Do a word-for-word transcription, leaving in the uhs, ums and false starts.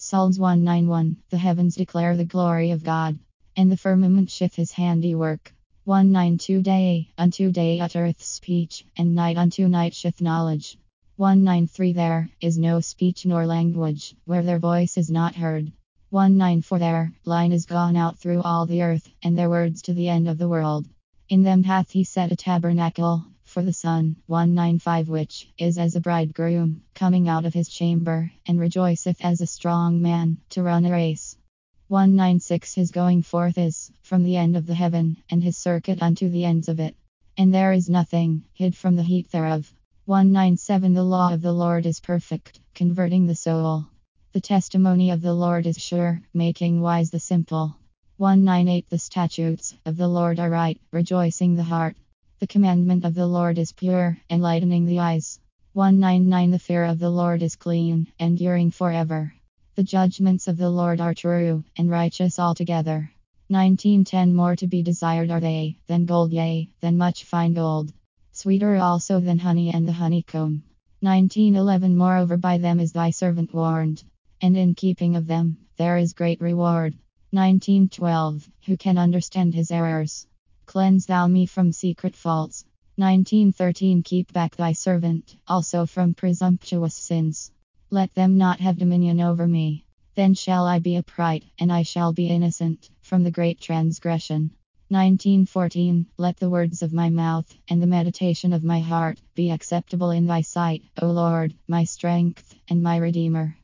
Psalms one ninety-one. The heavens declare the glory of God, and the firmament showeth his handiwork. one ninety-two. Day unto day uttereth speech, and night unto night showeth knowledge. one ninety-three. There is no speech nor language, where their voice is not heard. one ninety-four. Their line is gone out through all the earth, and their words to the end of the world. In them hath he set a tabernacle for the sun. one ninety-five. Which is as a bridegroom coming out of his chamber, and rejoiceth as a strong man to run a race. one ninety-six. His going forth is from the end of the heaven, and his circuit unto the ends of it, and there is nothing hid from the heat thereof. one ninety-seven. The law of the Lord is perfect, converting the soul. The testimony of the Lord is sure, making wise the simple. one ninety-eight. The statutes of the Lord are right, rejoicing the heart. The commandment of the Lord is pure, enlightening the eyes. one ninety-nine. The fear of the Lord is clean, enduring forever. The judgments of the Lord are true, and righteous altogether. nineteen ten. More to be desired are they than gold, yea, than much fine gold. Sweeter also than honey and the honeycomb. nineteen eleven. Moreover by them is thy servant warned, and in keeping of them there is great reward. nineteen twelve. Who can understand his errors? Cleanse thou me from secret faults. nineteen thirteen. Keep back thy servant also from presumptuous sins. Let them not have dominion over me. Then shall I be upright, and I shall be innocent from the great transgression. nineteen fourteen. Let the words of my mouth and the meditation of my heart be acceptable in thy sight, O Lord, my strength and my Redeemer.